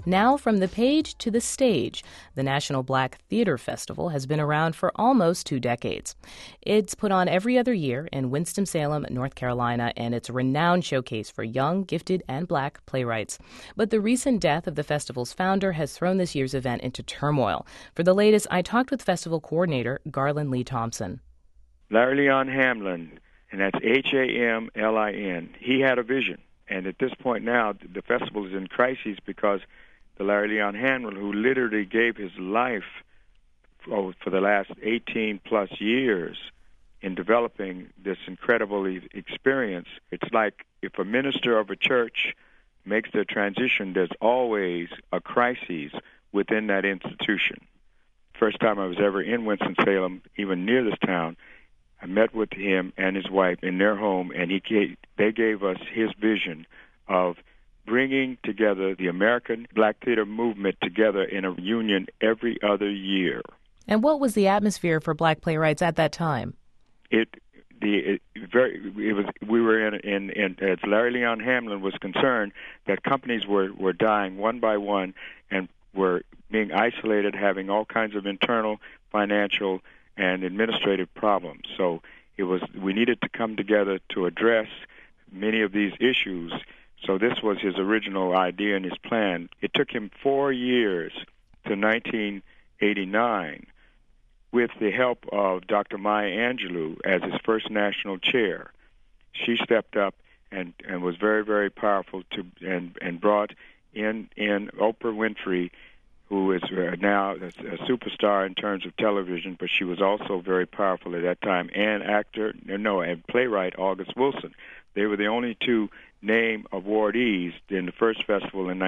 Now from the page to the stage, the National Black Theater Festival has been around for almost 2 decades. It's put on every other year in Winston-Salem, North Carolina, and it's a renowned showcase for young, gifted, and black playwrights. But the recent death of the festival's founder has thrown this year's event into turmoil. For the latest, I talked with festival coordinator Garland Lee Thompson. Larry Leon Hamlin, and that's Hamlin, he had a vision. And at this point now, the festival is in crisis because the Larry Leon Hamlin, who literally gave his life for the last 18-plus years in developing this incredible experience. It's like if a minister of a church makes the transition, there's always a crisis within that institution. First time I was ever in Winston-Salem, even near this town, I met with him and his wife in their home, and they gave us his vision of bringing together the American Black Theater movement together in a reunion every other year. And what was the atmosphere for black playwrights at that time? We were in as Larry Leon Hamlin was concerned that companies were dying one by one and were being isolated, having all kinds of internal, financial, and administrative problems. So we needed to come together to address many of these issues. So this was his original idea and his plan. It took him 4 years to 1989 with the help of Dr. Maya Angelou as his first national chair. She stepped up and was very, very powerful and brought in Oprah Winfrey, who is now a superstar in terms of television, but she was also very powerful at that time, and playwright August Wilson. They were the only two named awardees in the first festival in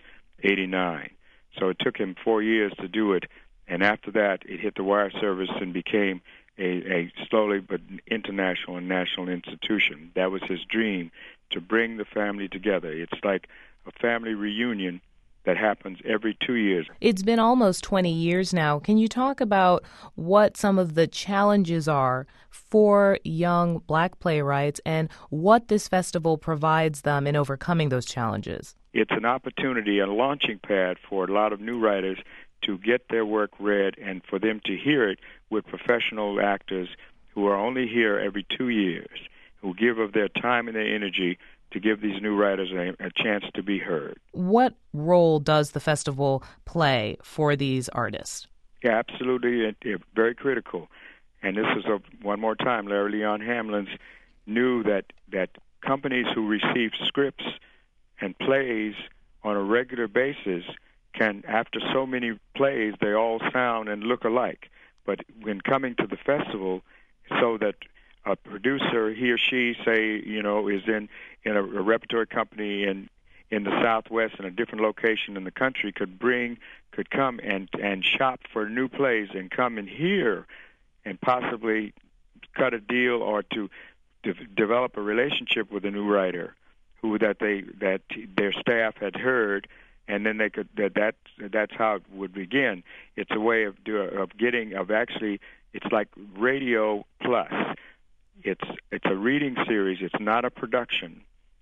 1989. So it took him 4 years to do it, and after that it hit the wire service and became a slowly but international and national institution. That was his dream, to bring the family together. It's like a family reunion that happens every 2 years. It's been almost 20 years now. Can you talk about what some of the challenges are for young black playwrights and what this festival provides them in overcoming those challenges? It's an opportunity, a launching pad for a lot of new writers to get their work read and for them to hear it with professional actors who are only here every 2 years, who give of their time and their energy to give these new writers a chance to be heard. What role does the festival play for these artists? Yeah, absolutely, very critical. And this is, one more time, Larry Leon Hamlin knew that companies who receive scripts and plays on a regular basis can, after so many plays, they all sound and look alike. But when coming to the festival, so that a producer, he or she, say, is in a repertory company in the Southwest in a different location in the country, could come and shop for new plays and come and hear and possibly cut a deal or to develop a relationship with a new writer that their staff had heard, and then they could that's how it would begin. It's a way of actually, it's like Radio Plus. It's a reading series. It's not a production.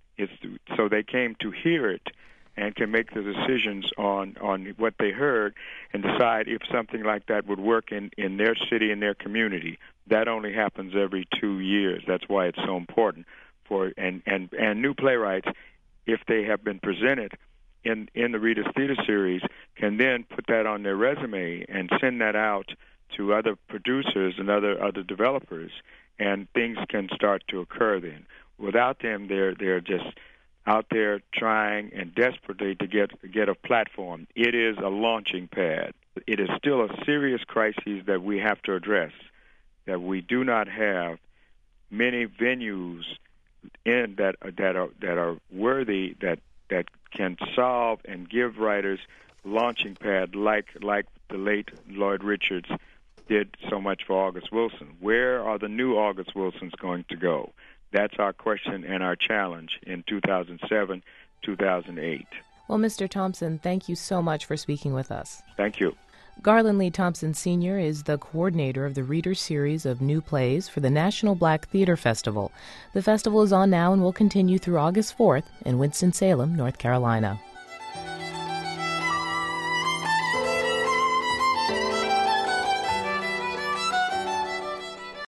So they came to hear it and can make the decisions on what they heard and decide if something like that would work in their city and their community. That only happens every 2 years. That's why it's so important and new playwrights, if they have been presented in the Reader's Theater Series, can then put that on their resume and send that out to other producers and other developers, and things can start to occur then. Without them, they're just out there trying and desperately to get a platform. It is a launching pad. It is still a serious crisis that we have to address, that we do not have many venues that are worthy, that can solve and give writers launching pad like the late Lloyd Richards did so much for August Wilson. Where are the new August Wilsons going to go? That's our question and our challenge in 2007, 2008. Well, Mr. Thompson, thank you so much for speaking with us. Thank you. Garland Lee Thompson, Sr. is the coordinator of the Reader Series of New Plays for the National Black Theater Festival. The festival is on now and will continue through August 4th in Winston-Salem, North Carolina.